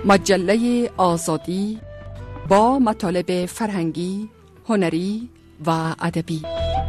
مجله آزادی با مطالب فرهنگی، هنری و ادبی.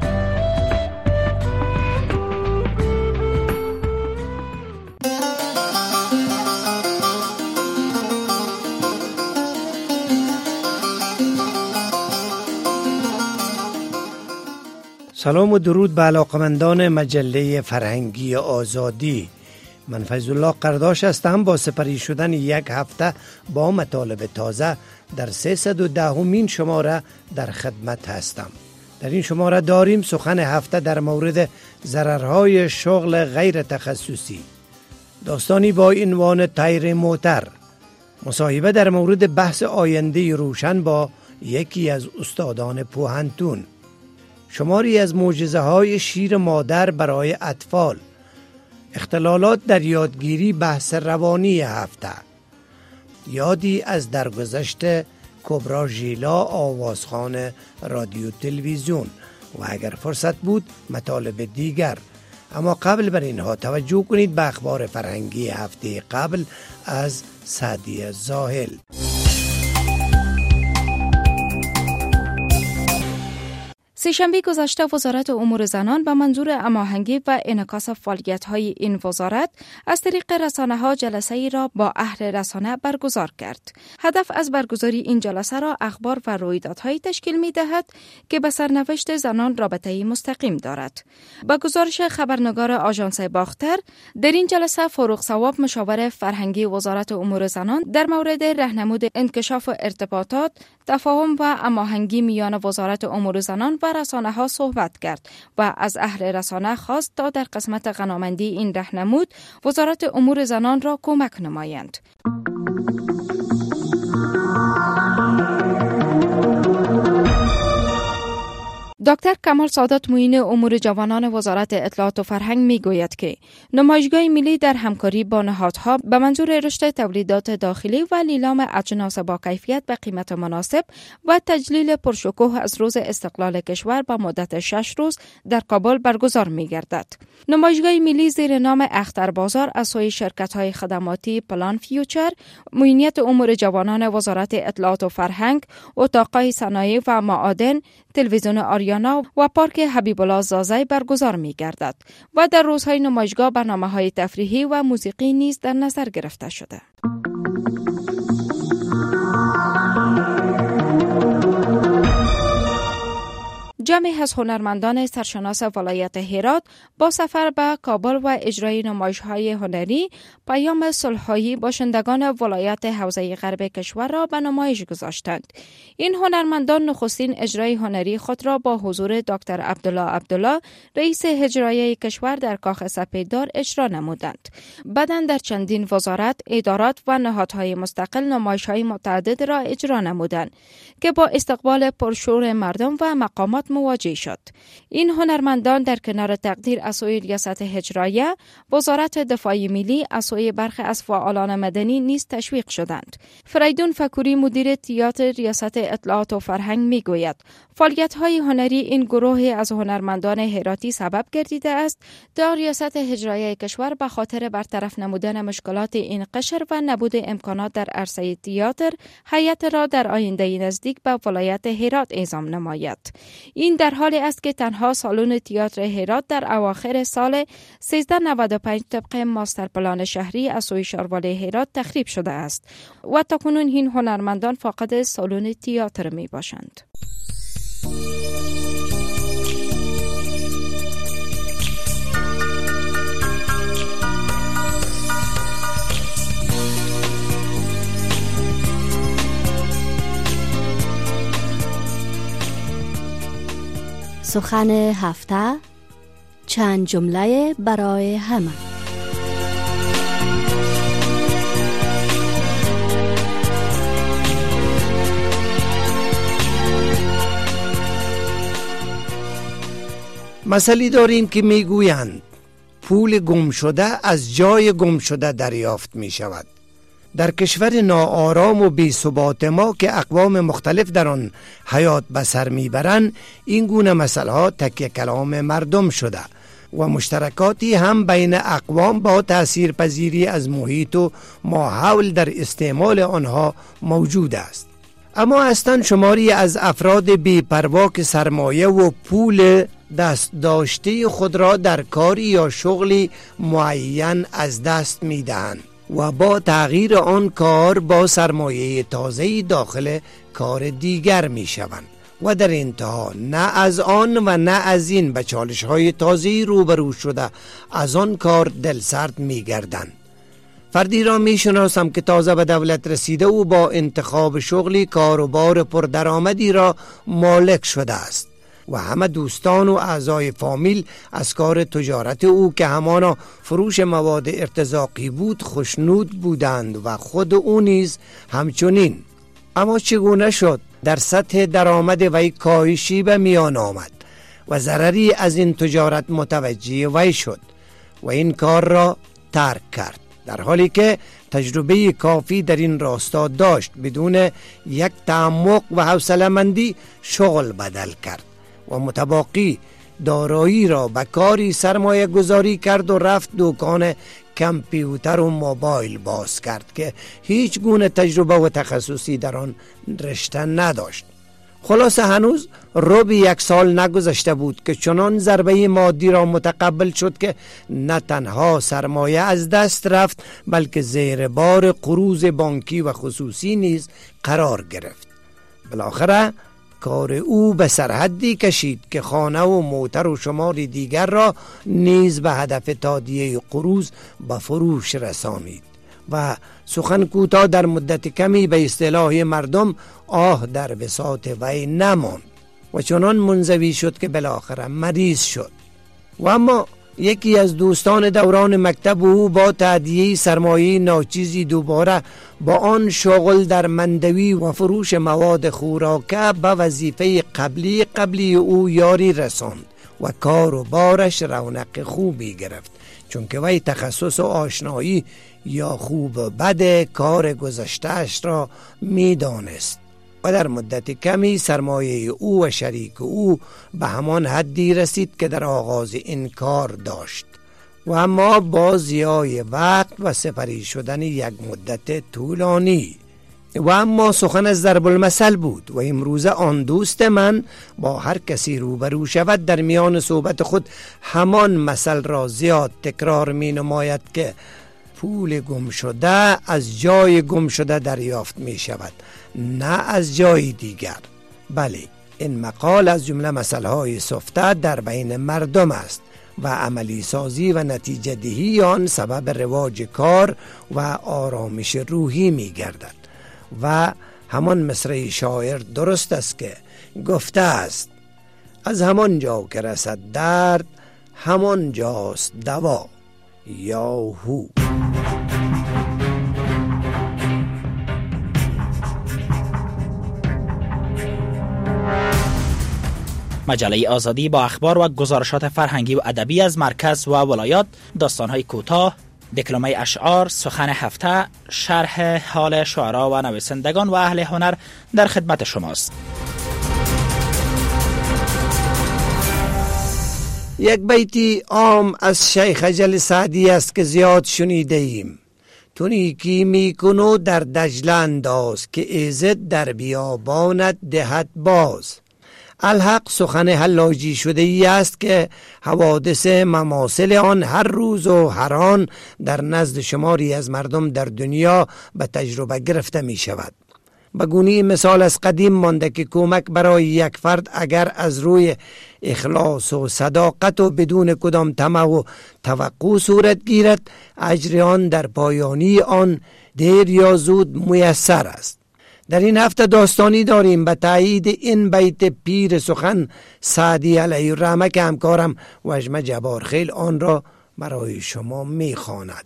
سلام و درود به علاقمندان مجله فرهنگی آزادی. من فیض‌الله قرداش هستم. با سپری شدن یک هفته با مطالب تازه در 310مین شماره در خدمت هستم. در این شماره داریم سخن هفته در مورد ضررهای شغل غیر تخصصی، داستانی با عنوان تایر موتر، مصاحبه در مورد بحث آینده روشن با یکی از استادان پوهنتون، شماری از معجزه‌های شیر مادر برای اطفال، اختلالات در یادگیری، بحث روانی هفته، یادی از درگذشت کبرا ژیلا، آوازخوان رادیو تلویزیون و اگر فرصت بود مطالب دیگر. اما قبل بر اینها توجه کنید به اخبار فرهنگی هفته قبل از سعدی زاهل. سه‌شنبه گذشته وزارت امور زنان به منظور هماهنگی و انعکاس فعالیت‌های این وزارت از طریق رسانه‌ها جلسه‌ای را با اهل رسانه برگزار کرد. هدف از برگزاری این جلسه را اخبار و رویدادهایی تشکیل می‌دهد که به سرنوشت زنان رابطه‌ای مستقیم دارد. با گزارش خبرنگار آژانس باختر، در این جلسه فاروق ثواب مشاور فرهنگی وزارت امور زنان در مورد راهنمود انکشاف ارتباطات، تفاهم و هماهنگی میان وزارت امور زنان و رسانه‌ها صحبت کرد و از اهل رسانه خواست تا در قسمت غنامندی این راهنمود وزارت امور زنان را کمک نمایند. دکتر کمال سادات معین امور جوانان وزارت اطلاعات و فرهنگ میگوید که نمایشگاه ملی در همکاری با نهادها به منظور رشد تولیدات داخلی و لیلام اجناس با کیفیت به قیمت مناسب و تجلیل پرشکوه از روز استقلال کشور با مدت 6 روز در کابل برگزار میگردد. نمایشگاه ملی زیر نام اختر بازار از سوی شرکت‌های خدماتی پلان فیوچر، معینیت امور جوانان وزارت اطلاعات و فرهنگ، اتاق‌های صنایع و معادن، تلویزیون آریانا و پارک حبیب الله زازی برگزار می‌گردد و در روزهای نمایشگاه برنامه‌های تفریحی و موسیقی نیز در نظر گرفته شده. جمعی از هنرمندان سرشناس ولایت هرات با سفر به کابل و اجرای نمایش‌های هنری پیام صلح‌های باشندگان ولایت حوزه غرب کشور را به نمایش گذاشتند. این هنرمندان نخستین اجرای هنری خود را با حضور دکتر عبدالله رئیس هجرایه کشور در کاخ سپیددار اجرا نمودند. بعداً در چندین وزارت، ادارات و نهادهای مستقل نمایش‌های متعدد را اجرا نمودند که با استقبال پرشور مردم و مقامات مواجه شد. این هنرمندان در کنار تقدیر از سوی ریاست هجرایه، وزارت دفاع ملی از سوی برخی از فعالان مدنی نیز تشویق شدند. فریدون فکوری مدیر تئاتر ریاست اطلاعات و فرهنگ میگوید فعالیت‌های هنری این گروه از هنرمندان هراتی سبب گردیده است تا ریاست هجرایه کشور به خاطر برطرف نمودن مشکلات این قشر و نبود امکانات در عرصه تئاتر، هیئت را در آینده نزدیک به ولایت هرات اعزام نماید. این در حالی است که تنها سالن تئاتر هرات در اواخر سال 1395 طبق ماستر پلان شهری از سوی شاروالی هرات تخریب شده است و تاکنون این هنرمندان فاقد سالن تئاتر می باشند. سخن هفته، چند جمله برای همه. مسئله داریم که میگویند پول گم شده از جای گم شده دریافت می شود. در کشور ناآرام و بی ثبات ما که اقوام مختلف در آن حیات به سر میبرند، این گونه مسئله ها تکیه کلام مردم شده و مشترکاتی هم بین اقوام با تأثیرپذیری از محیط و ماحول در استعمال آنها موجود است. اما هستند شماری از افراد بی‌پروا که سرمایه و پول دست داشته خود را در کاری یا شغلی معین از دست می دهند و با تغییر آن کار با سرمایه تازه‌ای داخل کار دیگر می شوند و در انتها نه از آن و نه از این به چالش‌های تازه‌ای روبرو شده از آن کار دلسرد می گردند. فردی را می شناسم که تازه به دولت رسیده و با انتخاب شغلی کاروبار پردرآمدی را مالک شده است و همه دوستان و اعضای فامیل از کار تجارت او که همانا فروش مواد ارتزاقی بود خوشنود بودند و خود او نیز همچنین. اما چگونه شد در سطح درآمد وی کاهشی به میان آمد و ضرری از این تجارت متوجه وی شد و این کار را ترک کرد، در حالی که تجربه کافی در این راستا داشت. بدون یک تعمق و حوصله‌مندی شغل بدل کرد و متباقی دارایی را به کاری سرمایه گذاری کرد و رفت دکان کامپیوتر و موبایل باز کرد که هیچ گونه تجربه و تخصصی در آن رشته نداشت. خلاصه هنوز ربع 1 سال نگذشته بود که چنان ضربه مادی را متقبل شد که نه تنها سرمایه از دست رفت بلکه زیر بار قروض بانکی و خصوصی نیز قرار گرفت. بالاخره کار او به سرحدی کشید که خانه و موتر و شماری دیگر را نیز به هدف تادیه قروض به فروش رسانید و سخن کوتاه در مدت کمی به اصطلاح مردم آه در بساط وی نماند و چنان منزوی شد که بالاخره مریض شد. و اما یکی از دوستان دوران مکتب او با تادیه سرمایه ناچیزی دوباره با آن شغل در مندوی و فروش مواد خوراکه به وظیفه قبلی او یاری رساند و کار و بارش رونق خوبی گرفت، چون که وی تخصص و آشنایی یا خوب و بد کار گذشته‌اش را می دانست و در مدت کمی سرمایه او و شریک او به همان حدی رسید که در آغاز این کار داشت و اما با ضیاع وقت و سپری شدن یک مدت طولانی. و اما سخن از ضرب المثل بود و امروزه آن دوست من با هر کسی روبرو شود در میان صحبت خود همان مثل را زیاد تکرار می نماید که پول گم شده از جای گم شده دریافت می شود، نه از جای دیگر. بله، این مقال از جمله مثلهای سفته در بین مردم است و عملی سازی و نتیجه دهی آن سبب رواج کار و آرامش روحی می گردد. و همان مصرع شاعر درست است که گفته است از همان جا که رسد درد همان جاست دوا. یاهو. مجله آزادی با اخبار و گزارشات فرهنگی و ادبی از مرکز و ولایات، داستان‌های کوتاه، دکلمه اشعار، سخن هفته، شرح حال شعرا و نویسندگان و اهل هنر در خدمت شماست. یک بیتی عام از شیخ اجل سعدی است که زیاد شنیده ایم. تو نیکی میکن و در دجله انداز که ایزد در بیابانت دهد باز. الحق سخن حلاجی شده ای است که حوادث مماثل آن هر روز و هر آن در نزد شماری از مردم در دنیا به تجربه گرفته می شود. به گونه مثال از قدیم مانده که کمک برای یک فرد اگر از روی اخلاص و صداقت و بدون کدام طمع و توقع صورت گیرد، اجر آن در پایانی آن دیر یا زود میسر است. در این هفته داستانی داریم به تایید این بیت پیر سخن سعدی علیه الرحمه که همکارم وجمه جبارخیل آن را برای شما میخواند.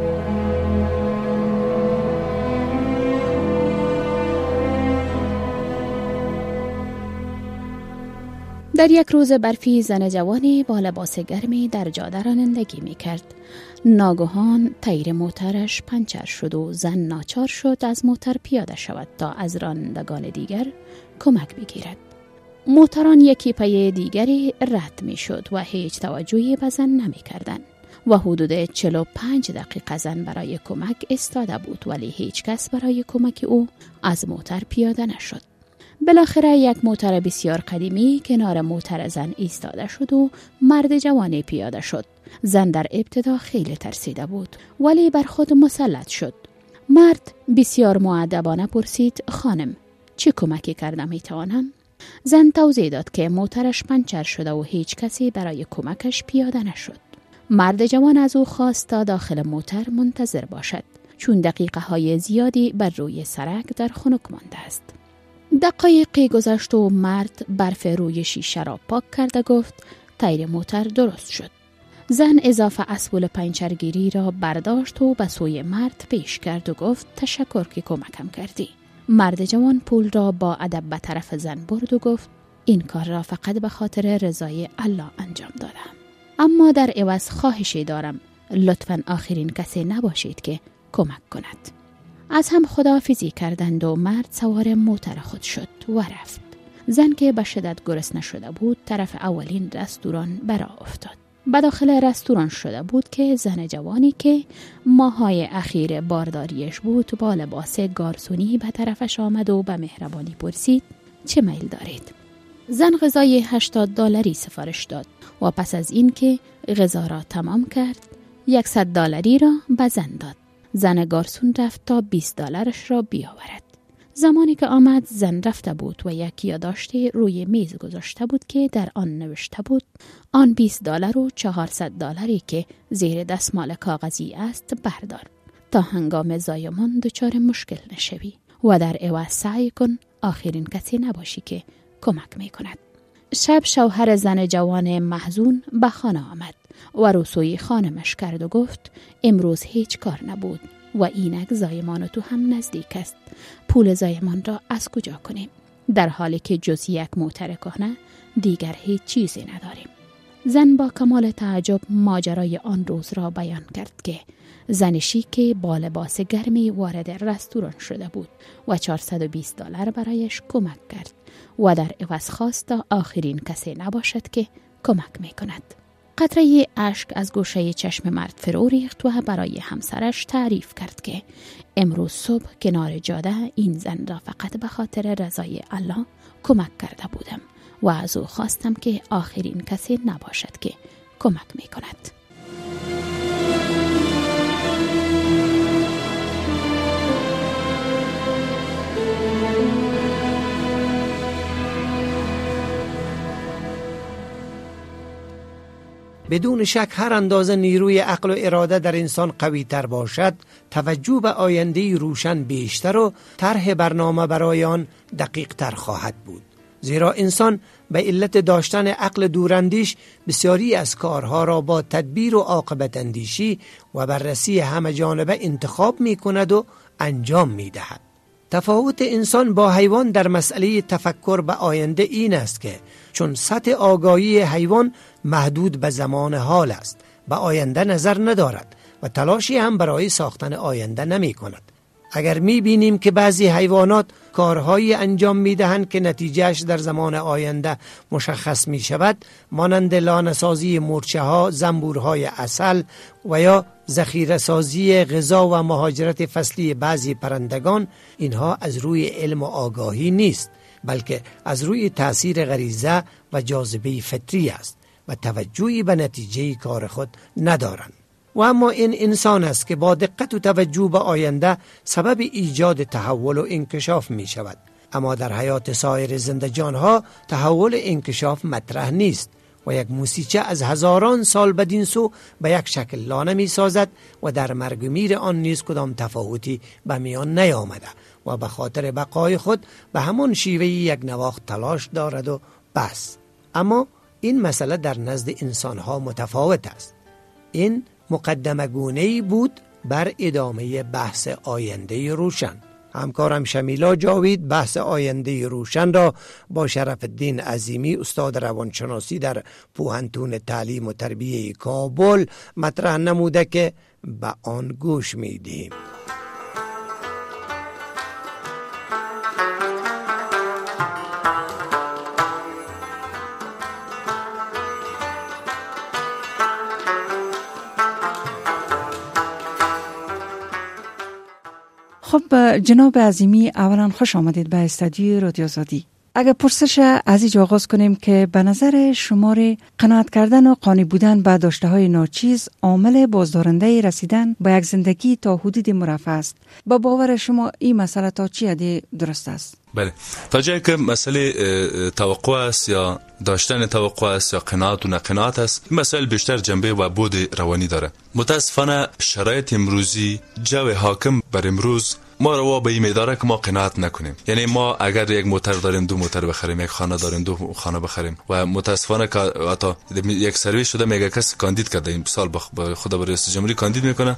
در یک روز برفی زن جوانی با لباس گرمی در جاده رانندگی می کرد. ناگهان تیر موترش پنچر شد و زن ناچار شد از موتر پیاده شود تا از رانندگان دیگر کمک بگیرد. موتران یکی پی دیگری رد می شد و هیچ توجهی به زن نمی کردن و حدود 45 دقیقه زن برای کمک استاده بود، ولی هیچ کس برای کمک او از موتر پیاده نشد. بالاخره یک موتر بسیار قدیمی کنار موتر زن ایستاده شد و مرد جوانی پیاده شد. زن در ابتدا خیلی ترسیده بود، ولی بر خود مسلط شد. مرد بسیار مؤدبانه پرسید: خانم، چه کمکی کردم میتوانم؟ زن توضیح داد که موترش پنچر شده و هیچ کسی برای کمکش پیاده نشد. مرد جوان از او خواست تا داخل موتر منتظر باشد، چون دقیقه های زیادی بر روی سرک در خنک مانده است. دقایقی گذشت و مرد برف روی شیشه را پاک کرد و گفت: تایر موتر درست شد. زن اضافه اسبول پنچرگیری را برداشت و به سوی مرد پیش کرد و گفت: تشکر که کمکم کردی. مرد جوان پول را با ادب به طرف زن برد و گفت: این کار را فقط به خاطر رضای الله انجام دادم، اما در عوض خواهشی دارم، لطفاً آخرین کسی نباشید که کمک کند. از هم خداحافظی کردند و مرد سوار موتر خود شد و رفت. زن که به شدت گرسنه شده بود طرف اولین رستوران برا افتاد. به داخل رستوران شده بود که زن جوانی که ماهای اخیر بارداریش بود با لباس گارسونی به طرفش آمد و به مهربانی پرسید: چه میل دارید؟ زن غذای $80 سفارش داد و پس از این که غذا را تمام کرد $100 را به زن داد. زن گارسون رفت تا $20 را بیاورد. زمانی که آمد زن رفته بود و یک یادداشتی روی میز گذاشته بود که در آن نوشته بود: آن $20 و $400 که زیر دستمال کاغذی است بردار تا هنگام زایمان دچار مشکل نشوی و در عوض سعی کن آخرین کسی نباشی که کمک می کند. شب شوهر زن جوان محزون به خانه آمد و رسوی خانمش کرد و گفت: امروز هیچ کار نبود و اینک زایمان تو هم نزدیک است. پول زایمان را از کجا کنیم؟ در حالی که جز یک موتر کهنه دیگر هیچ چیزی نداریم. زن با کمال تعجب ماجرای آن روز را بیان کرد که زن شیک با لباس گرمی وارد رستوران شده بود و $420 برایش کمک کرد و در عوض خواست تا آخرین کسی نباشد که کمک می کند. قطره اشک از گوشه چشم مرد فرو ریخت و برای همسرش تعریف کرد که امروز صبح کنار جاده این زن را فقط به خاطر رضای الله کمک کرده بودم و از او خواستم که آخرین کسی نباشد که کمک می کند. بدون شک هر اندازه نیروی عقل و اراده در انسان قوی تر باشد، توجه به آینده روشن بیشتر و طرح برنامه برای آن دقیق تر خواهد بود. زیرا انسان به علت داشتن عقل دوراندیش بسیاری از کارها را با تدبیر و عاقبت اندیشی و بررسی همه جانبه انتخاب می کند و انجام می دهد. تفاوت انسان با حیوان در مسئله تفکر به آینده این است که چون سطح آگاهی حیوان محدود به زمان حال است، به آینده نظر ندارد و تلاشی هم برای ساختن آینده نمی کند. اگر می بینیم که بعضی حیوانات کارهایی انجام می دهند که نتیجهش در زمان آینده مشخص می شود، مانند لانه‌سازی مورچه ها، زنبورهای عسل و یا ذخیره سازی غذا و مهاجرت فصلی بعضی پرندگان، اینها از روی علم و آگاهی نیست، بلکه از روی تأثیر غریزه و جاذبه فطری است و توجهی به نتیجه کار خود ندارند. و اما این انسان است که با دقت و توجه به آینده سبب ایجاد تحول و انکشاف می شود. اما در حیات سایر زنده جانها تحول انکشاف مطرح نیست و یک موسیقی از هزاران سال بدین سو به یک شکل لانه می سازد و در مرگ و میر آن نیز کدام تفاوتی به میان نیامده و به خاطر بقای خود به همون شیوه یک نواخت تلاش دارد و بس. اما این مسئله در نزد انسانها متفاوت است. این مقدمه گونه‌ای بود بر ادامه بحث آینده روشن. همکارم شمیلا جاوید بحث آینده روشن را با شرف الدین عظیمی استاد روانشناسی در پوهنتون تعلیم و تربیه کابل مطرح نموده که به آن گوش میدیم. خب جناب عظیمی، اولا خوش آمدید به استودیو رادیو آزادی. اگر پرسش از اینجا آغاز کنیم که به نظر شمار قناعت کردن و قانع بودن به داشته های ناچیز عامل بازدارنده رسیدن به یک زندگی تا حدود مرفه است. با باور شما این مسئله تا چی حد درست است؟ بله، تا جایی که مسئله توقع است یا داشتن توقع است یا قناعت و نقناعت است، این مسائل بیشتر جنبه و بود روانی داره. متاسفانه شرایط امروزی، جو حاکم بر امروز ما رو به این میداره که ما قناعت نکنیم. یعنی ما اگر یک موتر داریم 2 موتر بخریم، یک خانه داریم 2 خانه بخریم و متاسفانه که حتی یک سرویس شده میگه کسی کاندید کرده این سال خدا به رئیس جمهوری کاندید میکنه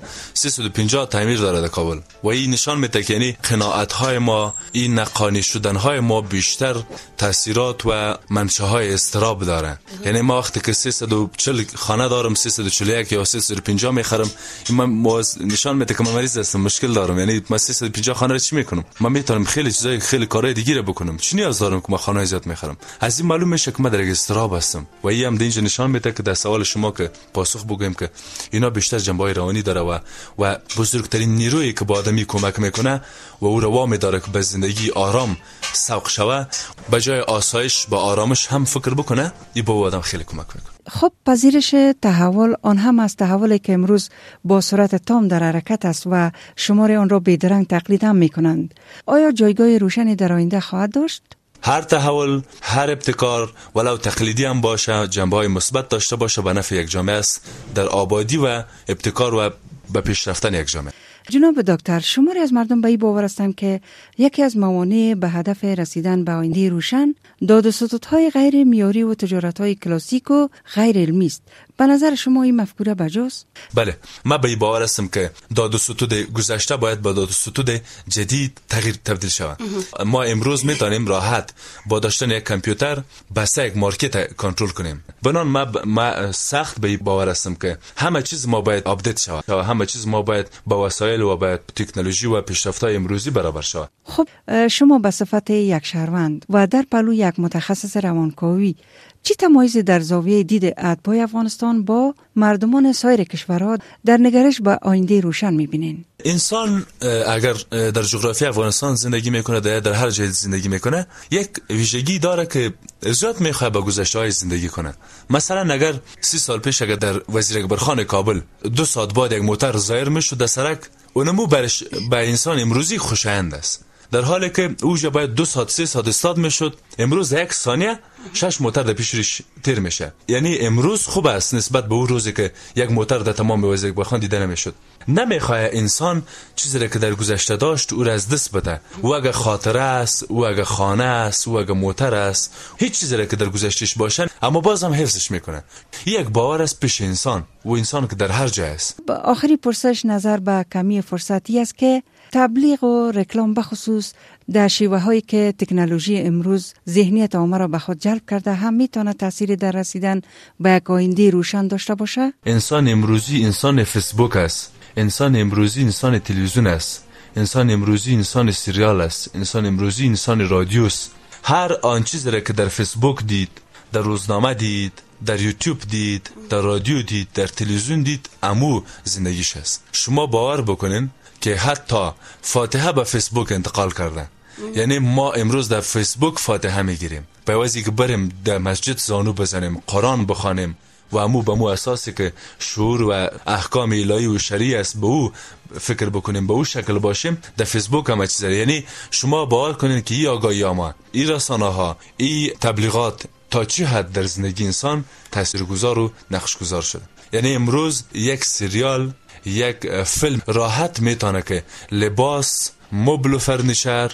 350 تعمیر داره در کابل و این نشان میده که یعنی قناعت های ما، این نقانی شدن های ما بیشتر تاثیرات و منشأ های اضطراب داره. یعنی ما وقتی که 340 خانه دارم 341 یا 350 میخرم، این نشان میده که من مریض هستم، مشکل دارم. یعنی من 350 خانه رو چی میکنم؟ من میتونم خیلی چیزای خیلی کارهای دیگه رو بکنم، چی نیاز دارم که من خانه زیاد میخرم؟ از این معلوم میشه که من در اضطراب هستم و این هم اینجا نشان میده که در سوال شما که پاسخ بگویم که اینا بیشتر جنبه روانی داره و بزرگترین نیرویی که به آدمی کمک میکنه و او رو وامی داره که به زندگی آرام سوق شوه، به جای آسایش با آرامش هم فکر بکنه، این به آدم خیلی کمک میکنه. خب پذیرش تحول آن هم از تحولی که امروز با سرعت تام در حرکت است و شمار آن را بیدرنگ تقلید هم میکنند، آیا جایگاه روشنی در آینده خواهد داشت؟ هر تحول، هر ابتکار ولو تقلیدی هم باشه، جنبه‌های مثبت داشته باشه، به نفع یک جامعه است در آبادی و ابتکار و به پیشرفتن یک جامعه. جناب دکتر، شماری از مردم به این باور هستند که یکی از موانع به هدف رسیدن به آینده روشن داد و ستدهای غیر معیاری و تجارت‌های کلاسیک و غیر علمی است. به نظر شما این مفکوره بجاست؟ بله، من به این باور هستم که داد و ستد گذشته باید با داد و ستد جدید تغییر تبدیل شود. ما امروز میتونیم راحت با داشتن یک کامپیوتر بس یک مارکت کنترل کنیم. بنان ما سخت به این باور هستم که همه چیز ما باید آپدیت شود و همه چیز ما باید با وسایل و با تکنولوژی و پیشرفت‌های امروزی برابر شود. خب شما به صفت یک شهروند و در پلو یک متخصص روانکاوی چی تمایزی در زاویه دید اتباع افغانستان با مردمان سایر کشورها در نگرش به آینده روشن می‌بینین؟ انسان اگر در جغرافی افغانستان زندگی میکنه، در هر جای زندگی میکنه، یک ویژگی داره که زیاد میخواد با گذشته‌های زندگی کنه. مثلا اگر 30 سال پیش اگر در وزیر اکبرخان کابل 2 ساعت بعد یک موتر ظاهر میشد در سرک، اونمو برش به انسان امروزی خوشایند است، در حالی که اوجا باید 2 ساعت 3 ساعت استاد میشد، امروز 1 ثانیه 6 موتر در پیشش تیر میشه. یعنی امروز خوب است نسبت به اون روزی که یک موتر در تمام وزیر اکبرخان دیده نمیشد. نمیخواد انسان چیزی را که در گذشته داشت او را از دست بده. او اگه خاطره است، او اگه خانه است، او اگه موتر است، هیچ چیزی را که در گذشتهش باشه اما بازم حفظش میکنه. یک باور است پیش انسان و انسان که در هر جای است. آخری پرسش نظر به کمی فرصتی است که تبلیغ و رکلام بخصوص در شیوه هایی که تکنولوژی امروز ذهنیت عامه را به خود جلب کرده هم میتونه تأثیری در رسیدن به یک آینده روشن داشته باشه؟ انسان امروزی انسان فیسبوک است، انسان امروزی انسان تلویزیون است، انسان امروزی انسان سریال است، انسان امروزی انسان رادیو است. هر آن چیزی را که در فیسبوک دید، در روزنامه دید، در یوتیوب دید، در رادیو دید، در تلویزیون دید، امو زندگیش است. شما باور بکنین که حتی فاتحه به فیسبوک انتقال کرده. یعنی ما امروز در فیسبوک فاتحه میگیریم، به واسه که بریم در مسجد زانو بزنیم، قرآن بخوانیم و امو به مو اساسی که شعور و احکام الهی و شریعه است به او فکر بکنیم، به او شکل باشیم، در فیسبوک هم چیزه. یعنی شما باور کنین که این آگاهی‌ها، این رسانه ها، این تبلیغات تا چه حد در زندگی انسان تاثیرگذار و نقشگذار شده. یعنی امروز یک سریال، یک فیلم راحت میتونه که لباس، مبل و فرنیچر،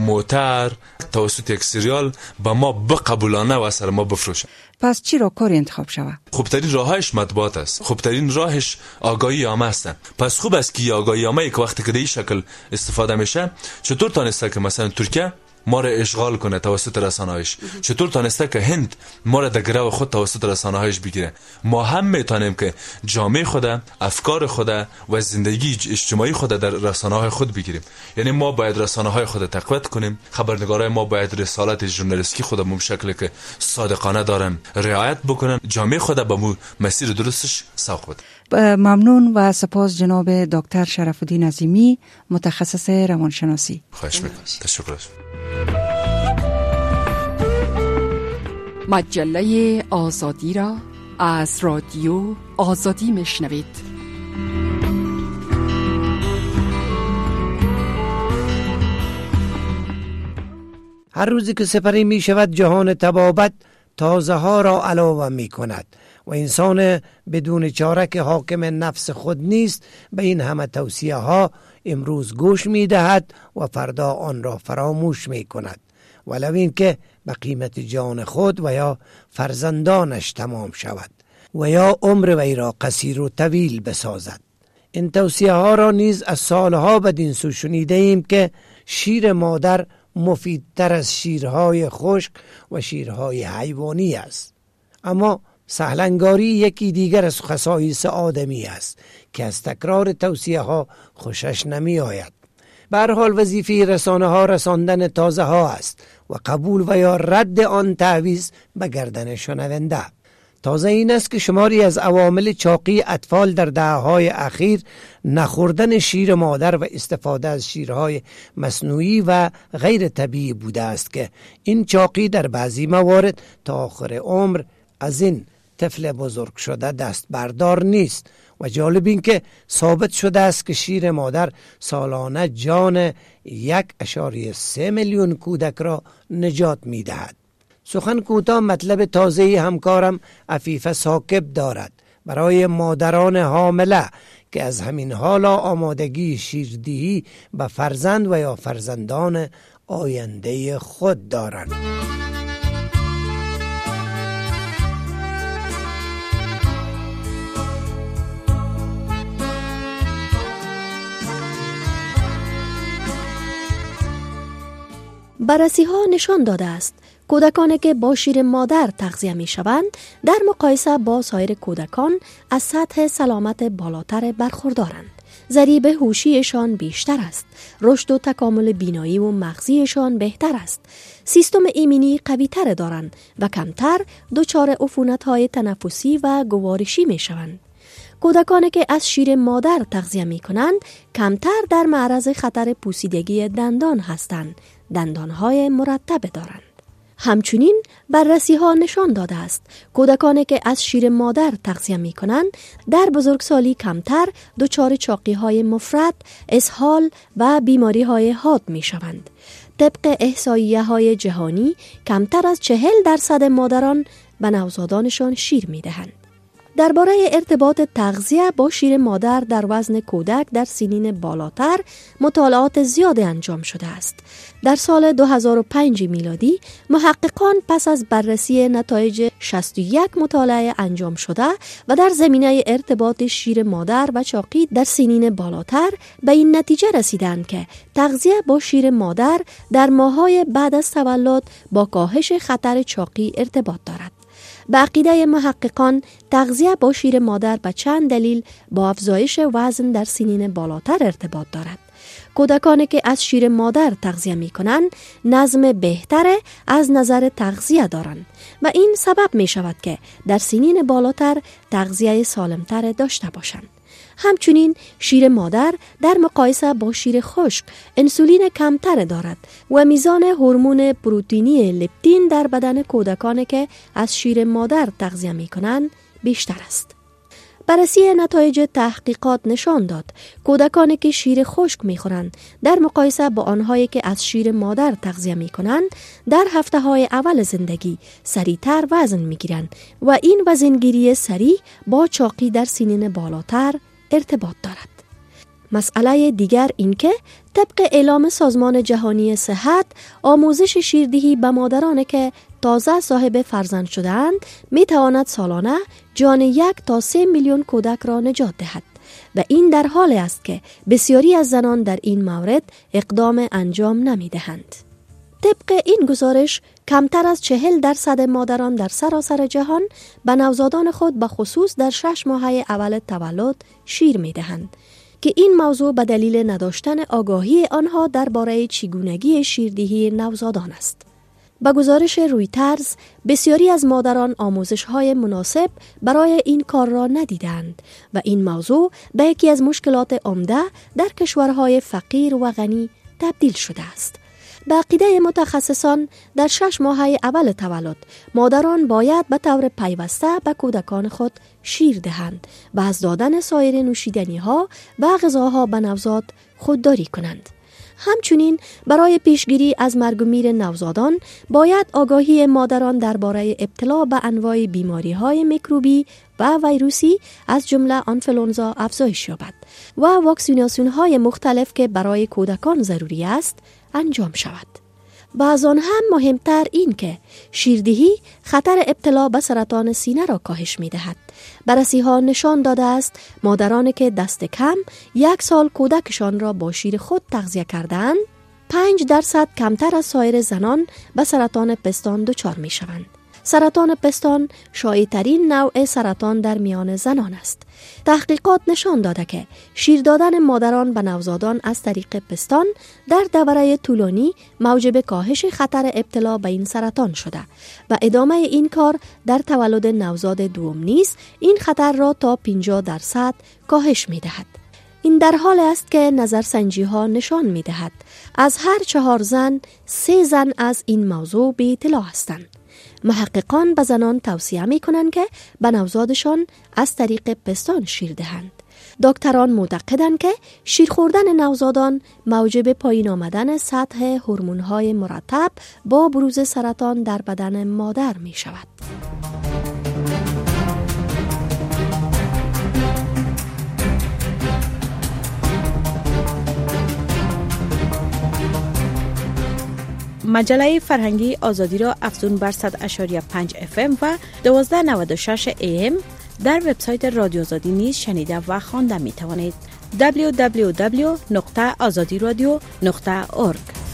موتر توسط یک سریال با ما بقبولانه و اثر ما بفروشه. پس چی را کار انتخاب شود؟ خوبترین راهش مطبوعات است، خوبترین راهش آگاهی عامه است. پس خوب است که آگاهی عامه که وقتی که این شکل استفاده میشه، چطور تانسته که مثلا ترکیه ما را اشغال کنه توسط رسانه‌هایش، چطور تانسته که هند ما را در گرو خود توسط رسانه‌هایش بگیره. ما هم میتونیم که جامعه خود، افکار خود و زندگی اجتماعی خود در رسانه‌های خود بگیریم. یعنی ما باید رسانه‌های خود تقویت کنیم، خبرنگارای ما باید رسالت ژورنالیستی خود به شکلی که صادقانه دارن رعایت بکنن، جامعه خود به مسیر درستش سوق بده. ممنون و سپاس جناب دکتر شرف الدین عظیمی، متخصص روانشناسی. خواهش میکنم. تشکر. مجله آزادی را از رادیو آزادی میشنوید. هر روزی که سپری می شود جهان تبابت تازه ها را علاوه می کند و انسان بدون چاره که حاکم نفس خود نیست به این همه توصیه ها امروز گوش می دهد و فردا آن را فراموش می کند، ولو این که به قیمت جان خود و یا فرزندانش تمام شود و یا عمر وی را قصیر و طویل بسازد. این توصیه ها را نیز از سالها بدین سو شنیده ایم که شیر مادر مفیدتر از شیرهای خشک و شیرهای حیوانی است. اما سهلنگاری یکی دیگر از خصایص آدمی است که از تکرار توصیه ها خوشش نمی آید. به هر حال وظیفه رسانه ها رساندن تازه ها است و قبول و یا رد آن تعویض به گردن شنونده. تازه این است که شماری از عوامل چاقی اطفال در دهه‌های اخیر نخوردن شیر مادر و استفاده از شیرهای مصنوعی و غیر طبیعی بوده است که این چاقی در بعضی موارد تا آخر عمر از این طفل بزرگ شده دست بردار نیست و جالب این که ثابت شده است که شیر مادر سالانه جان 1.3 میلیون کودک را نجات می دهد. سخن کوتاه مطلب تازه‌ای همکارم عفیفه ثاقب دارد برای مادران حامله که از همین حالا آمادگی شیردهی به فرزند و یا فرزندان آینده خود دارند. بررسی ها نشان داده است کودکانی که با شیر مادر تغذیه می شوند در مقایسه با سایر کودکان از سطح سلامت بالاتر برخوردارند. ضریب هوشیشان بیشتر است، رشد و تکامل بینایی و مغزیشان بهتر است، سیستم ایمنی قوی تر دارند و کمتر دچار عفونت‌های تنفسی و گوارشی می شوند. کودکانی که از شیر مادر تغذیه می کنند کمتر در معرض خطر پوسیدگی دندان هستند، دندانهای مرتب دارند. همچنین بررسی ها نشان داده است کودکانی که از شیر مادر تغذیه می کنند در بزرگسالی کمتر دچار چاقی های مفرط، اسهال و بیماری های حاد می شوند. طبق احصاییه های جهانی کمتر از 40% مادران به نوزادانشان شیر می دهند. درباره ارتباط تغذیه با شیر مادر در وزن کودک در سنین بالاتر مطالعات زیاد انجام شده است. در سال 2005 میلادی محققان پس از بررسی نتایج 61 مطالعه انجام شده و در زمینه ارتباط شیر مادر و چاقی در سنین بالاتر به این نتیجه رسیدند که تغذیه با شیر مادر در ماه‌های بعد از تولد با کاهش خطر چاقی ارتباط دارد. به عقیده محققان تغذیه با شیر مادر به چند دلیل با افزایش وزن در سنین بالاتر ارتباط دارد. کودکانی که از شیر مادر تغذیه می کنند نظم بهتر از نظر تغذیه دارند و این سبب می شود که در سنین بالاتر تغذیه سالمتر داشته باشند. همچنین شیر مادر در مقایسه با شیر خشک انسولین کمتر دارد و میزان هورمون پروتئینی لپتین در بدن کودکانی که از شیر مادر تغذیه می کنند بیشتر است. بررسی نتایج تحقیقات نشان داد کودکانی که شیر خشک می‌خورند در مقایسه با آنهایی که از شیر مادر تغذیه می‌کنند در هفته‌های اول زندگی سریعتر وزن می‌گیرند و این وزنگیری سریع با چاقی در سنین بالاتر ارتباط دارد. مسئله دیگر این که طبق اعلام سازمان جهانی صحت آموزش شیردهی به مادرانی که تازه صاحب فرزند شده‌اند می‌تواند سالانه جان 1 تا 3 میلیون کودک را نجات دهد و این در حالی است که بسیاری از زنان در این مورد اقدام انجام نمی‌دهند. طبق این گزارش کمتر از 40% مادران در سراسر جهان به نوزادان خود به خصوص در 6 ماهه اول تولد شیر می‌دهند که این موضوع به دلیل نداشتن آگاهی آنها درباره چگونگی شیردهی نوزادان است. با گزارش رویترز، بسیاری از مادران آموزش‌های مناسب برای این کار را ندیدند و این موضوع به یکی از مشکلات عمده در کشورهای فقیر و غنی تبدیل شده است. به عقیده متخصصان در 6 ماه اول تولد مادران باید به طور پیوسته به کودکان خود شیر دهند و از دادن سایر نوشیدنی‌ها و غذاها به نوزاد خودداری کنند. همچنین برای پیشگیری از مرگ و میر نوزادان باید آگاهی مادران درباره ابتلا به انواع بیماری‌های میکروبی و ویروسی از جمله آنفلونزا افزایش یابد و واکسیناسیون‌های مختلف که برای کودکان ضروری است انجام شود. و از آن هم مهمتر این که شیردهی خطر ابتلا به سرطان سینه را کاهش می دهد. بررسی ها نشان داده است مادرانی که دست کم 1 سال کودکشان را با شیر خود تغذیه کردند 5% کمتر از سایر زنان به سرطان پستان دچار می شوند. سرطان پستان شایع‌ترین نوع سرطان در میان زنان است. تحقیقات نشان داده که شیر دادن مادران به نوزادان از طریق پستان در دوره طولانی موجب کاهش خطر ابتلا به این سرطان شده و ادامه این کار در تولد نوزاد دوم نیز این خطر را تا 50% کاهش می دهد. این در حال است که نظرسنجی ها نشان می دهد از هر 4 زن 3 زن از این موضوع به اطلاع هستند. محققان به زنان توصیه می کنند که به نوزادشان از طریق پستان شیر دهند. دکتران معتقدند که شیر خوردن نوزادان موجب پایین آمدن سطح هورمون‌های مرتب با بروز سرطان در بدن مادر می شود. مجله فرهنگی آزادی را افزون بر 100.5 FM و 1296 AM در وبسایت رادیو آزادی نیز شنیده و خوانده می توانید. www.azadiradio.org.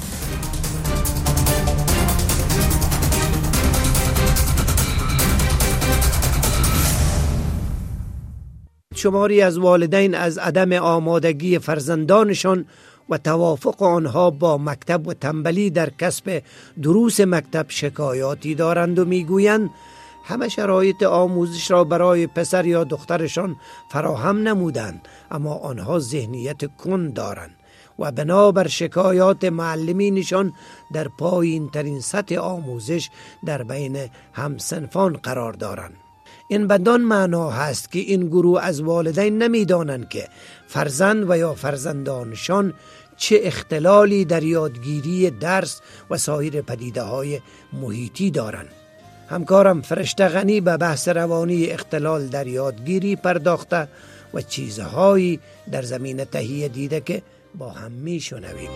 شماری از والدین از عدم آمادگی فرزندانشان و توافق آنها با مکتب و تنبلی در کسب دروس مکتب شکایاتی دارند و میگویند همه شرایط آموزش را برای پسر یا دخترشان فراهم نمودند، اما آنها ذهنیت کند دارند و بنابر شکایات معلمینشان در پایین ترین سطح آموزش در بین همسنفان قرار دارند. این بدان معنا هست که این گروه از والدین نمی‌دانند که فرزند و یا فرزندانشان چه اختلالی در یادگیری درس و سایر پدیده‌های محیطی دارند. همکارم فرشته غنی به بحث روانی اختلال در یادگیری پرداخته و چیزهایی در زمینه تهیه دیده که با هم میشنویم.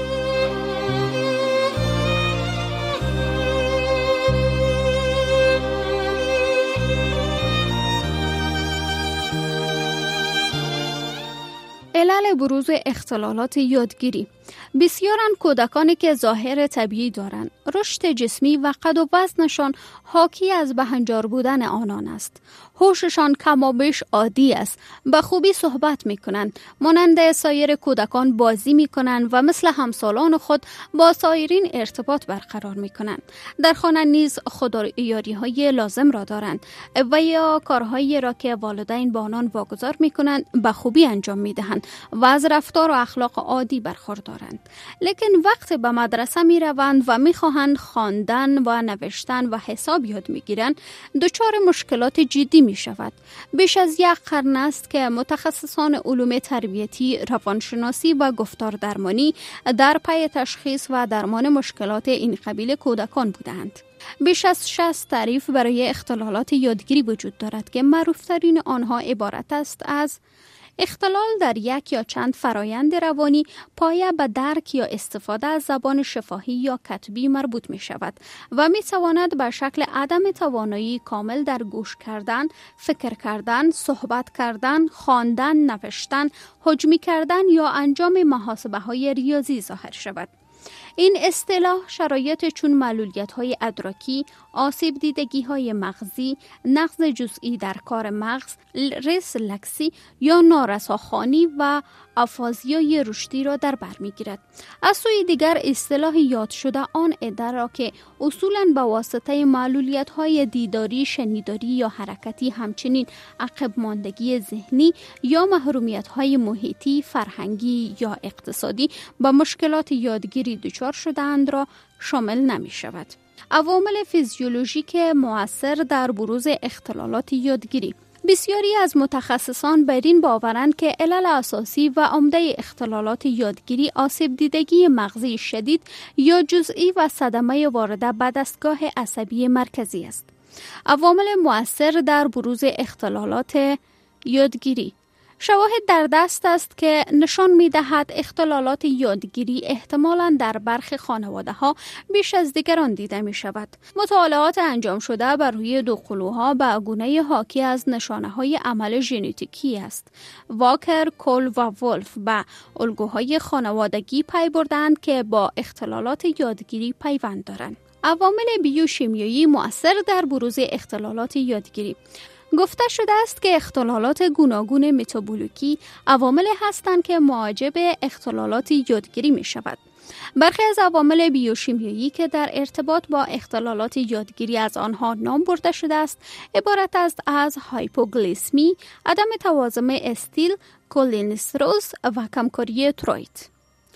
علل بروز اختلالات یادگیری. بسیارن کودکانی که ظاهر طبیعی دارند، رشد جسمی و قد و وزنشان حاکی از بهنجار بودن آنان است. هوششان کمابیش عادی است، به خوبی صحبت میکنند، مانند سایر کودکان بازی میکنند و مثل همسالان خود با سایرین ارتباط برقرار میکنند. در خانه نیز خودآرایی های لازم را دارند و یا کارهایی را که والدین با آنان واگذار میکنند به خوبی انجام میدهند و از رفتار و اخلاق عادی برخوردارند. لیکن وقت به مدرسه می روند و می خواهند خواندن و نوشتن و حساب یاد می گیرند، دچار مشکلات جدی می شود. بیش از 1 قرن است که متخصصان علوم تربیتی، روانشناسی و گفتار درمانی در پی تشخیص و درمان مشکلات این قبیل کودکان بودند. بیش از 60 تعریف برای اختلالات یادگیری وجود دارد که معروفترین آنها عبارت است از اختلال در یک یا چند فرایند روانی پایه به درک یا استفاده از زبان شفاهی یا کتبی مربوط می شود و می تواند به شکل عدم توانایی کامل در گوش کردن، فکر کردن، صحبت کردن، خواندن، نوشتن، حجمی کردن یا انجام محاسبه های ریاضی ظاهر شود. این اصطلاح شرایط چون معلولیت‌های ادراکی، آسیب دیدگی‌های مغزی، نقص جزئی در کار مغز، ریسلکسی یا نارساخوانی و آفازیای رشدی را در بر می‌گیرد. از سوی دیگر اصطلاح یاد شده آن عده را که اصولاً با واسطه معلولیت‌های دیداری، شنیداری یا حرکتی، همچنین عقب ماندگی ذهنی یا محرومیت‌های محیطی، فرهنگی یا اقتصادی با مشکلات یادگیری دچار شده‌اند را شامل نمی‌شود. عوامل فیزیولوژیک مؤثر در بروز اختلالات یادگیری. بسیاری از متخصصان بر این باورند که علل اساسی و عمده اختلالات یادگیری آسیب دیدگی مغزی شدید یا جزئی و صدمه وارده به دستگاه عصبی مرکزی است. عوامل مؤثر در بروز اختلالات یادگیری. شواهد در دست است که نشان می‌دهد اختلالات یادگیری احتمالاً در برخی خانواده‌ها بیش از دیگران دیده می‌شود. مطالعات انجام شده بر روی دوقلوها به گونه حاکی از نشانه‌های عمل ژنتیکی است. واکر، کول و ولف به الگوهای خانوادگی پی بردند که با اختلالات یادگیری پیوند دارند. عوامل بیوشیمیایی مؤثر در بروز اختلالات یادگیری. گفته شده است که اختلالات گوناگون متابولیکی عوامل هستند که موجب اختلالات یادگیری می شود. برخی از عوامل بیوشیمیایی که در ارتباط با اختلالات یادگیری از آنها نام برده شده است عبارت است از هایپوگلیسمی، عدم توازن استیل، کولینسترول و کمکاری تروید.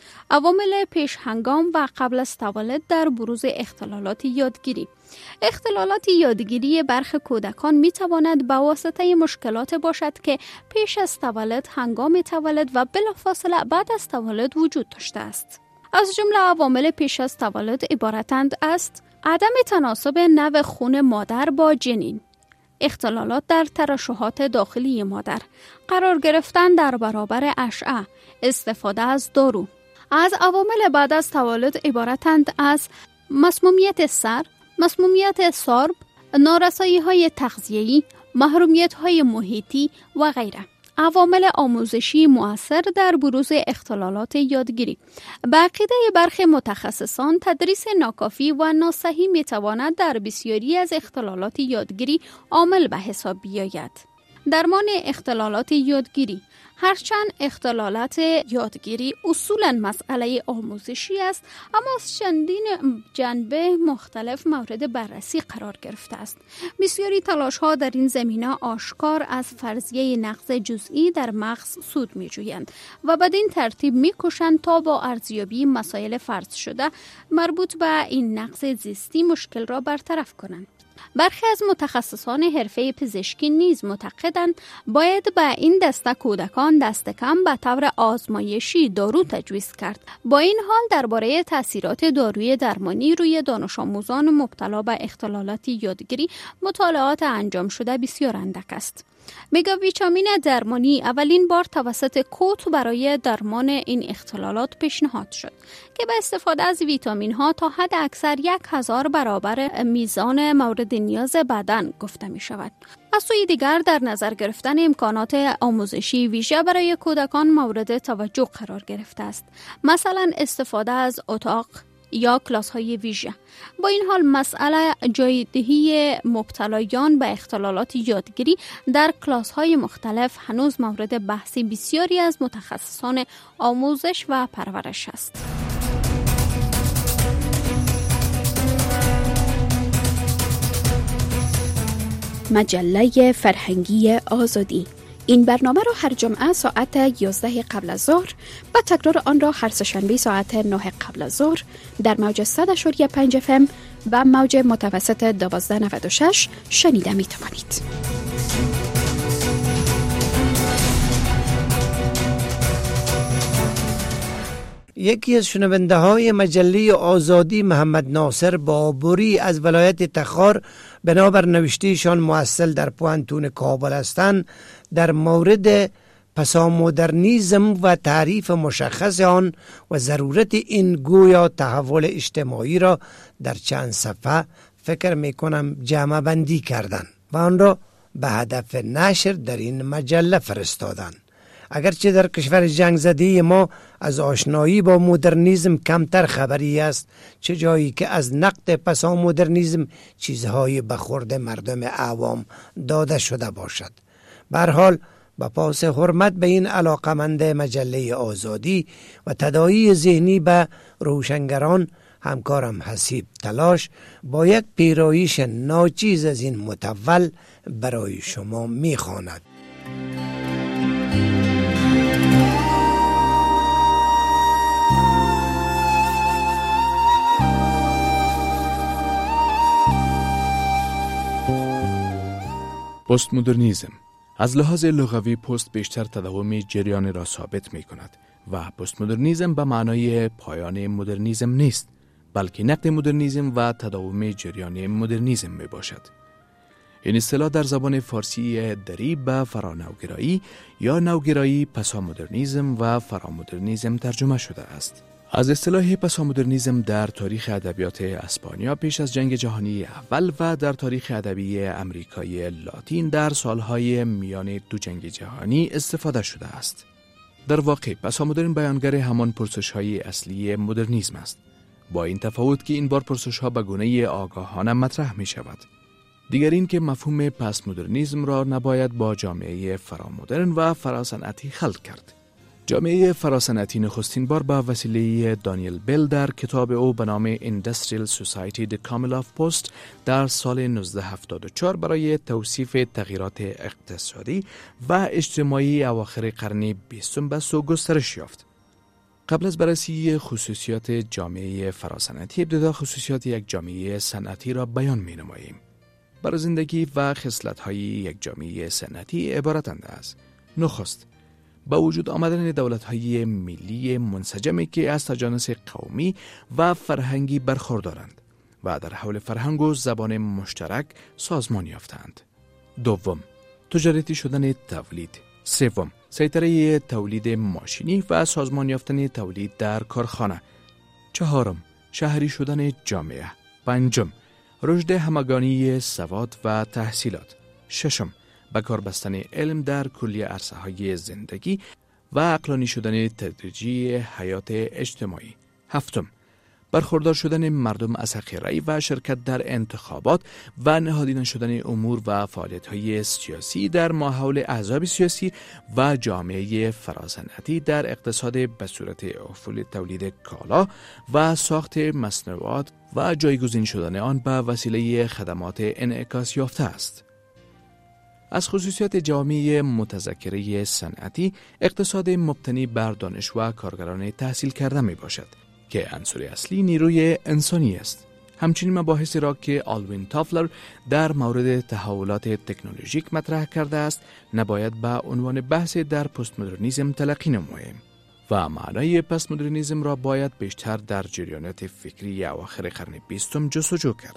عوامل پیش هنگام و قبل از تولد در بروز اختلالات یادگیری. اختلالات یادگیری برخی کودکان می تواند به واسطه مشکلات باشد که پیش از تولد، هنگام تولد و بلافاصله بعد از تولد وجود داشته است. از جمله عوامل پیش از تولد عبارتند است: عدم تناسب نوع خون مادر با جنین، اختلالات در ترشحات داخلی مادر، قرار گرفتن در برابر اشعه، استفاده از دارو. از عوامل بعد از تولد عبارتند از مسمومیت سر، مسمومیت سارب، نارسایی‌های تغذیه‌ای، محرومیت‌های محیطی و غیره. عوامل آموزشی مؤثر در بروز اختلالات یادگیری. به عقیده برخی متخصصان تدریس ناکافی و ناصحیح می‌تواند در بسیاری از اختلالات یادگیری عامل به حساب بیاید. درمان اختلالات یادگیری. هرچند اختلالات یادگیری اصولاً مسئله آموزشی است، اما از چندین جنبه مختلف مورد بررسی قرار گرفته است. بسیاری تلاش‌ها در این زمینه آشکار از فرضیه نقص جزئی در مغز سود می‌جویند و بدین ترتیب می‌کوشند تا با ارزیابی مسائل فرض شده مربوط به این نقص زیستی مشکل را برطرف کنند. برخی از متخصصان حرفه پزشکی نیز معتقدند باید به این دسته کودکان دست کم به طور آزمایشی دارو تجویز کرد. با این حال درباره تاثیرات داروی درمانی روی دانش آموزان مبتلا به اختلالات یادگیری مطالعات انجام شده بسیار اندک است. مگاویتامین درمانی اولین بار توسط کوت برای درمان این اختلالات پیشنهاد شد که به استفاده از ویتامین ها تا حد اکثر 1000 برابر میزان مورد نیاز بدن گفته می شود. از سوی دیگر در نظر گرفتن امکانات آموزشی ویژه برای کودکان مورد توجه قرار گرفته است. مثلا استفاده از اتاق یا کلاس های ویژه. با این حال مسئله جایدهی مبتلایان به اختلالات یادگیری در کلاس های مختلف هنوز مورد بحث بسیاری از متخصصان آموزش و پرورش است. مجله فرهنگی آزادی. این برنامه را هر جمعه ساعت 11 قبل از ظهر و تکرار آن را هر سه‌شنبه ساعت 9 قبل از ظهر در موج 100.5 FM و موج متوسط 1296 شنیده می توانید. یکی از شنونده های مجله آزادی محمد ناصر بابوری از ولایت تخار بنابر نوشتهشان محصل در پوهنتون کابل هستند در مورد پسامدرنیسم و تعریف مشخص آن و ضرورت این گویا تحول اجتماعی را در چند صفحه فکر میکنم جمع بندی کردند و آن را به هدف نشر در این مجله فرستادند. اگرچه در کشور جنگ زده ما از آشنایی با مدرنیسم کمتر خبری است، چه جایی که از نقد پسا مدرنیسم چیزهای به خورد مردم عوام داده شده باشد. به هر حال با پاس حرمت به این علاقمند مجله آزادی و تداعی ذهنی به روشنگران، همکارم حسیب تلاش با یک پیرایش ناچیز از این متول برای شما می‌خواند. پست مدرنیسم از لحاظ لغوی پست بیشتر تداوم جریان را ثابت می کند و پست مدرنیسم به معنای پایان مدرنیسم نیست، بلکه نقد مدرنیسم و تداوم جریان مدرنیسم می باشد. این اصطلاح در زبان فارسی دری به فرانوگرایی یا نوگرایی پسا مدرنیسم و فرامدرنیسم ترجمه شده است. از اصطلاح پسا مدرنیسم در تاریخ ادبیات اسپانیا پیش از جنگ جهانی اول و در تاریخ ادبی امریکای لاتین در سالهای میان دو جنگ جهانی استفاده شده است. در واقع پسا مدرن بیانگر همان پرسش‌های اصلی مدرنیسم است، با این تفاوت که این بار پرسش‌ها به گونه آگاهانه مطرح می شود. دیگر این که مفهوم پس مدرنیسم را نباید با جامعه فرامدرن و فراصنعتی خلط کرد. جامعه فراصنعتی نخستین بار با وسیله دانیل بل در کتاب او به نام Industrial Society The Camel of Post در سال 1974 برای توصیف تغییرات اقتصادی و اجتماعی اواخر قرن 20 به سو گسترش یافت. قبل از بررسی خصوصیات جامعه فراصنعتی، ابتدا خصوصیات یک جامعه صنعتی را بیان می نماییم. بر زندگی و خصلت‌های یک جامعه صنعتی عبارتند از: نخست، با وجود آمدن دولت‌های ملی منسجمی که از تجانس قومی و فرهنگی برخوردارند و در حول فرهنگ و زبان مشترک سازمان یافتند. دوم، تجارتی شدن تولید. سوم، سیطره تولید ماشینی و سازمان یافتن تولید در کارخانه. چهارم، شهری شدن جامعه. پنجم، رشد همگانی سواد و تحصیلات. ششم، به کار بستن علم در کلیه عرصه‌های زندگی و عقلانی شدن تدریجی حیات اجتماعی. هفتم، برخوردار شدن مردم از حق رأی و شرکت در انتخابات و نهادینه شدن امور و فعالیت‌های سیاسی در ماحول احزاب سیاسی و جامعه فراصنعتی در اقتصاد به صورت افول تولید کالا و ساخت مصنوعات و جایگزین شدن آن به وسیله خدمات انعکاس یافته است. از خصوصیات جامعه متذکره صنعتی، اقتصاد مبتنی بر دانش و کارگران تحصیل کرده می باشد که عنصر اصلی نیروی انسانی است. همچنین مباحثی را که آلوین تافلر در مورد تحولات تکنولوژیک مطرح کرده است نباید به عنوان بحث در پست مدرنیسم تلقی نماییم و معنای پست مدرنیسم را باید بیشتر در جریانات فکری اواخر قرن 20 جستجو کرد.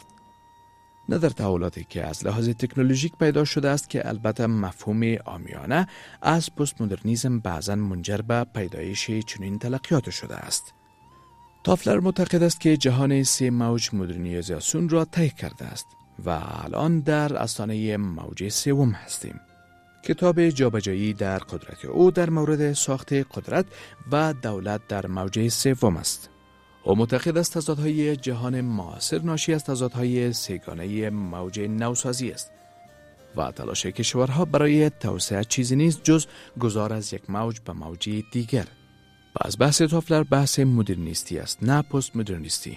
نه در تحولاتی که از لحاظ تکنولوژیک پیدا شده است که البته مفهوم عامیانه از پست مدرنیسم بعضاً منجر به پیدایش چنین تلقیات شده است. تافلر معتقد است که جهان سه موج مدرنیزاسیون را طی کرده است و الان در آستانه موج سوم هستیم. کتاب جابجایی در قدرت او در مورد ساخت قدرت و دولت در موج سوم است. او معتقد است تضادهای جهان معاصر ناشی از تضادهای سه‌گانه موج نوسازی است و تلاش کشورها برای توسعه چیزی نیست جز گذار از یک موج به موج دیگر. از بحث تافلر بحث مدرنیستی است، نه پست مدرنیستی.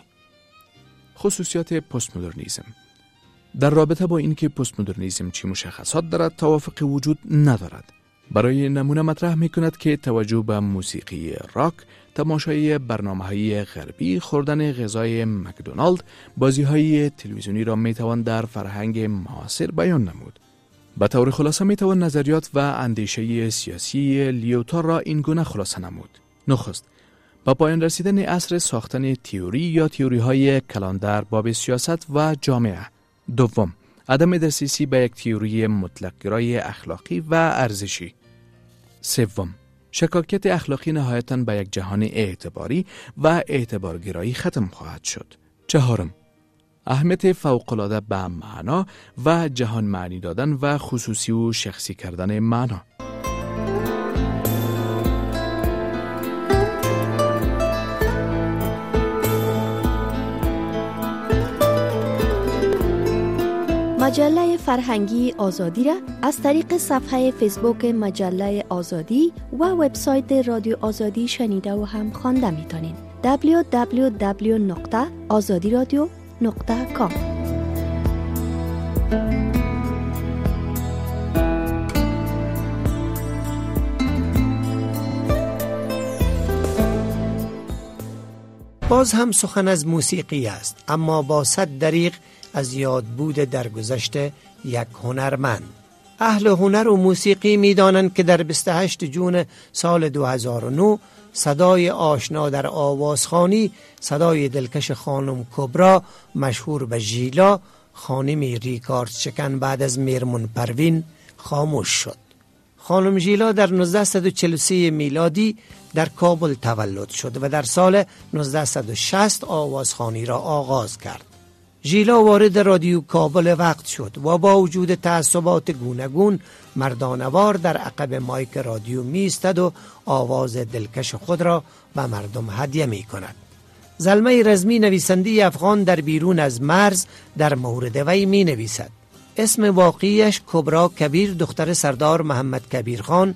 خصوصیات پست مدرنیسم. در رابطه با اینکه پست مدرنیسم چی مشخصات دارد توافق وجود ندارد. برای نمونه مطرح می کند که توجه به موسیقی راک، تماشای برنامه‌های غربی، خوردن غذای مکدونالد، بازی‌های تلویزیونی را می توان در فرهنگ معاصر بیان نمود. به طور خلاصه می توان نظریات و اندیشه سیاسی لیوتار را این گونه خلاصه نمود. نخست، با پایان رسیدن عصر ساختن تئوری یا تئوری‌های کلان در باب سیاست و جامعه. دوم، عدم دسترسی به یک تئوری مطلق‌گرای اخلاقی و ارزشی. سوم، شکاکیت اخلاقی نهایتاً به یک جهان اعتباری و اعتبارگرایی ختم خواهد شد. چهارم، اهمیت فوق‌العاده به معنا و جهان معنی دادن و خصوصی و شخصی کردن معنا. مجله فرهنگی آزادی را از طریق صفحه فیسبوک مجله آزادی و وبسایت رادیو آزادی شنیده و هم خوانده میتونین. www.azadiradio.com. باز هم سخن از موسیقی است، اما با 100 دریغ از یاد بود در گذشت یک هنرمند. اهل هنر و موسیقی می دانند که در 28 جون سال 2009 صدای آشنا در آوازخوانی، صدای دلکش خانم کبرا مشهور به ژیلا، خانمی ریکارد شکن بعد از میرمون پروین، خاموش شد. خانم ژیلا در 1943 میلادی در کابل تولد شد و در سال 1960 آوازخوانی را آغاز کرد. ژیلا وارد رادیو کابل وقت شد و با وجود تعصبات گوناگون مردانوار در عقب مایک رادیو می ایستد و آواز دلکش خود را به مردم هدیه می کند. زلمه رزمی نویسنده افغان در بیرون از مرز در مورد وی می نویسد. اسم واقعیش کبرا کبیر دختر سردار محمد کبیر خان،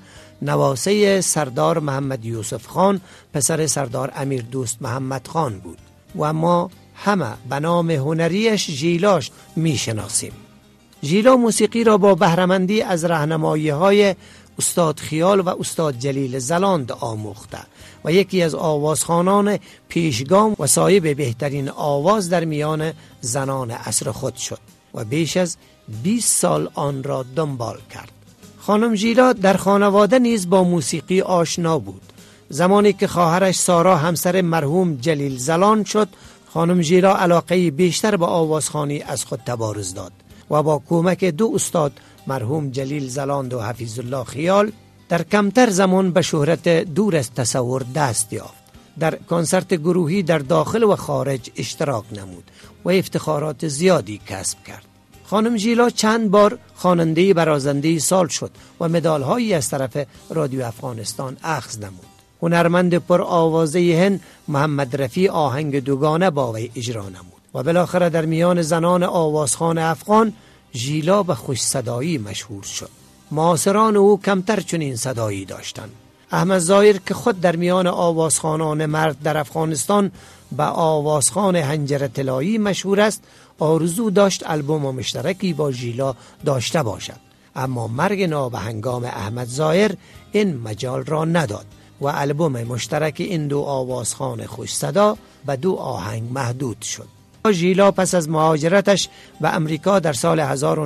نواسه سردار محمد یوسف خان، پسر سردار امیر دوست محمد خان بود و ما همه به نام هنریش ژیلاش می شناسیم. ژیلا موسیقی را با بهره‌مندی از راهنمایی‌های استاد خیال و استاد جلیل زلاند آموخته و یکی از آوازخوانان پیشگام و صاحب بهترین آواز در میان زنان عصر خود شد و بیش از 20 سال آن را دنبال کرد. خانم ژیلا در خانواده نیز با موسیقی آشنا بود. زمانی که خواهرش سارا همسر مرحوم جلیل زلاند شد، خانم ژیلا علاقه بیشتر به آوازخوانی از خود تبارز داد و با کمک 2 استاد مرحوم جلیل زلاند و حفیظ الله خیال در کمتر زمان به شهرت دور از تصور دست یافت. در کنسرت گروهی در داخل و خارج اشتراک نمود و افتخارات زیادی کسب کرد. خانم ژیلا چند بار خواننده برازنده سال شد و مدال‌هایی از طرف رادیو افغانستان اخذ نمود. هنرمند پر آوازه هند محمد رفیع آهنگ دوگانه با وی اجرا نمود و بالاخره در میان زنان آوازخوان افغان ژیلا به خوش صدایی مشهور شد. معاصران او کمتر چنین صدایی داشتند. احمد ظاهر که خود در میان آوازخوانان مرد در افغانستان به آوازخوان حنجره طلایی مشهور است، آرزو داشت البوم مشترکی با ژیلا داشته باشد، اما مرگ نابهنگام احمد ظاهر این مجال را نداد و البوم مشترک این 2 آوازخوان خوش صدا به 2 آهنگ محدود شد. ژیلا پس از مهاجرتش به امریکا در سال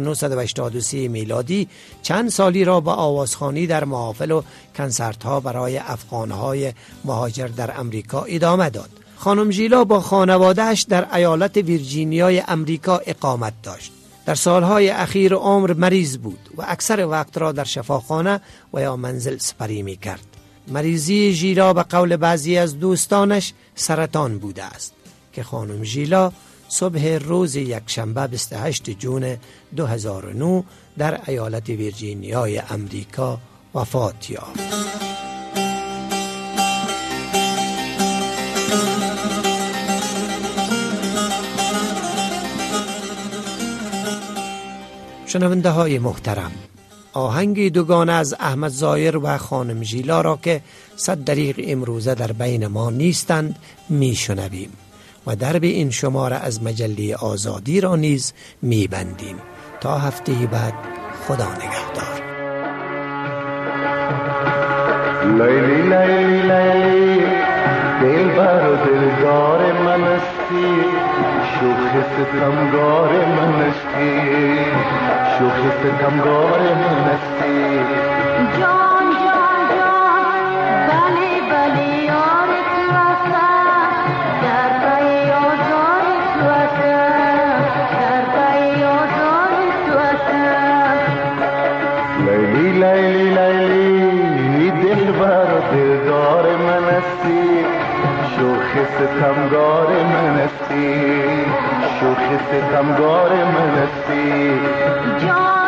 1983 میلادی چند سالی را به آوازخوانی در محافل و کنسرت‌ها برای افغان‌های مهاجر در امریکا ادامه داد. خانم ژیلا با خانواده‌اش در ایالت ویرجینیای امریکا اقامت داشت. در سالهای اخیر عمر مریض بود و اکثر وقت را در شفاخانه و یا منزل سپری می کرد. مریضی ژیلا به قول بعضی از دوستانش سرطان بوده است که خانم ژیلا صبح روز یکشنبه 28 جون 2009 در ایالت ویرجینیای امریکا وفات یافت. شنونده های محترم، آهنگ دوگانه از احمد ظاهر و خانم ژیلا را که 100 دریغ امروزه در بین ما نیستند می شنویم و درب این شماره از مجله آزادی را نیز می بندیم. تا هفته بعد، خدا نگهدار. لیلی لیلی لیلی دلبر و دلدار منستی، شوخ ستمگار منستی، شوخ ستمگار منستی. جان جان جان بله بله یار تو هستم، در پای آزار تو هستم، در پای آزار تو هستم. لیلی لیلی لیلی دلبر و دلدار منستی، شوخ ستمگار منستی، شوخ ستمگار منستی. جان